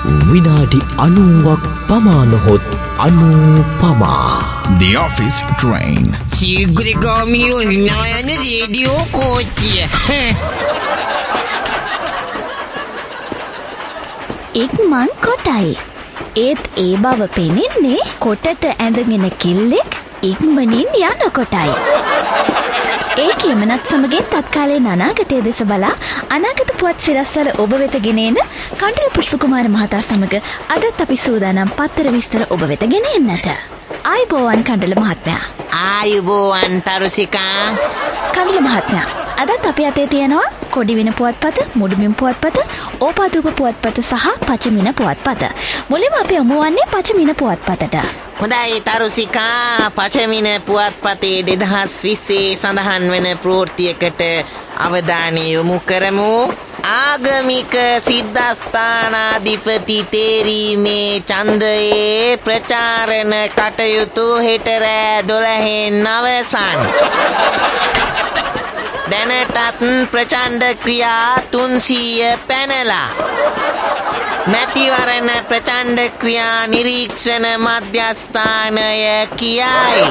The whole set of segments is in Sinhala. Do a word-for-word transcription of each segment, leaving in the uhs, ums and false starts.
විනාඩි අනූවක් පමානොහොත් අනූපමා. The Office Train. Sigrigamio hinayana radio කෝච්චිය. ඉක්මන් කොටයි. ඒත් ඒ බව පෙනෙන්නේ කොටට ඇඳගෙන කිල්ලෙක් ඉක්මනින් යන කොටයි. ඒ කියමනත් සමගින් තත්කාලයේ අනාගතය දෙස බලා අනාගත පුවත් සිරස්වල ඔබ වෙත ගෙනෙන කණ්ඩල පුෂ්පකුමාර මහතා සමග අදත් අපි සූදානම් පත්තර විස්තර ඔබ වෙත ගෙන එන්නට. ආයුබෝවන් කණ්ඩල මහත්මයා. ආයුබෝවන් තරුසිකා. කණ්ඩල මහත්මයා, අදත් අපි අතේ තියෙනවා කොඩිවින පුවත්පත, මුඩුබිම් පුවත්පත, ඕපාදූප පුවත්පත සහ පචමින පුවත්පත. මුලින්ම අපි යමු වන්නේ පචමින පුවත්පතට. හොඳයි තරුසිකා, පචමින පුවත්පතේ දෙදහස් විස්සේ සඳහන් වන ප්‍රවෘත්තියකට අවධානය යොමු කරමු. ආගමික සිද්ධාස්ථානාධිපති තේරීමේ ඡන්දයේ ප්‍රචාරණ කටයුතු හෙට රෑ දොළහෙන් අවසන්. දැනටත් ප්‍රචණ්ඩ ක්‍රියා තුන්සීය පැනලා. මැතිවරණ ප්‍රචණ්ඩ ක්‍රියා නිරීක්ෂණ මධ්‍යස්ථානය කියයි.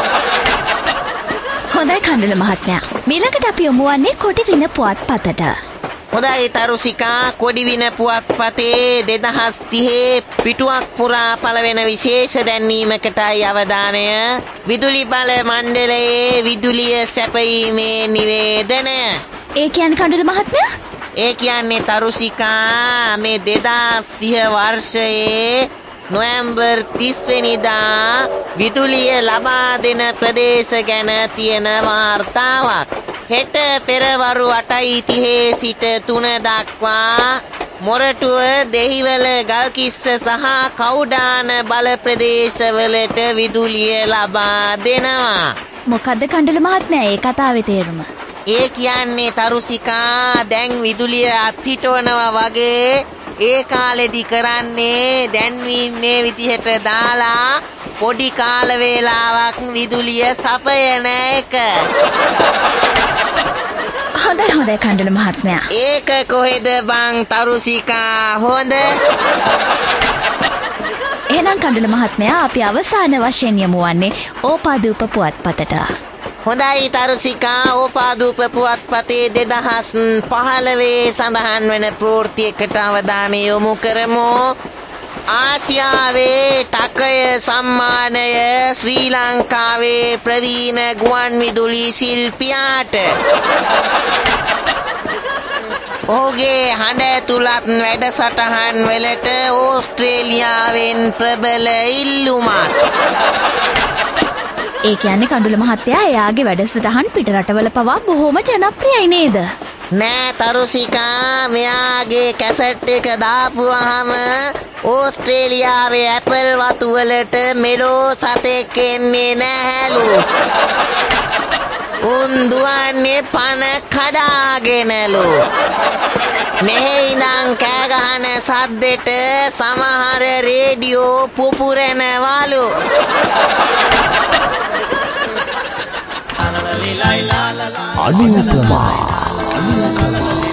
හොඳයි කණ්ඩල මහත්මයා, මීළඟට අපි යමු වන්නේ කොඩිවින පුවත්පතට. හොඳයි තරුසිකා, කොඩිවින පුවත්පතේ දෙදහස් තිහේ පිටුවක් පුරා පළවෙන විශේෂ දැන්වීමකටයි අවධානය. විදුලි බල මණ්ඩලයේ විදුලිය සැපයීමේ නිවේදනය. ඒ කියන්නේ කණ්ඩල මහත්මයා? ඒ කියන්නේ තරුසිකා, මේ දෙදහස් තිහ වර්ෂයේ නොවැම්බර් තිස් වෙනිදා විදුලිය ලබා දෙන ප්‍රදේශ ගැන තියෙන වාර්තාවක්. හෙට පෙරවරු අටයි තිහේ සිට තුන දක්වා මොරටුව, දෙහිවල, ගල්කිස්ස සහ කවුඩාන බල ප්‍රදේශවලට විදුලිය ලබා දෙනවා. මොකද්ද කණ්ඩල මහත්මයා ඒ කතාවේ තේරුම? ඒ කියන්නේ තරුසිකා, දැන් විදුලිය අත්හිටවනවා වගේ ඒ කාලෙදි කරන්නේ දැන්වීම මේ විදිහට දාලා පොඩි කාල වේලාවක් විදුලිය සපයන එක. හොඳයි හොඳයි කණ්ඩල මහත්මයා. ඒක කොහෙද බං තරුසිකා හොඳ? එහෙනම් කණ්ඩල මහත්මයා, අපි අවසාන වශයෙන් යමු වන්නේ ඕපාදූප පුවත්පතට. හොඳයි තරුසිකා, ඕපාදූප පුවත්පතේ දෙදහස් පහළොවේ සඳහන් වන ප්‍රවෘත්තියකට අවධානය යොමු කරමු. ආසියාවේ ටකය සම්මානය ශ්‍රී ලංකාවේ ප්‍රවීණ ගුවන් විදුලි ශිල්පියාට. ඔහුගේ හඬ ඇතුළත් වැඩසටහන් වලට ඕස්ට්‍රේලියාවෙන් ප්‍රබල ඉල්ලුමක්. ඒ කියන්නේ කණ්ඩුල මහත්තයා, එයාගේ වැඩසටහන් පිට රටවල පවා බොහොම ජනප්‍රියයි නේද? නෑ තරුසිකා, මෙයාගේ කැසට් එක දාපුවහම ඕස්ට්‍රේලියාවේ ඇපල් වතු වලට මෙලෝ සතෙක් එන්නේ නැහැලු. උන් දුවන්නේ පන කඩාගෙනලු. මෙහෙ ඉඳන් කෑ ගහන සද්දෙට සමහර රේඩියෝ පුපුරනවලු. අනුපමා.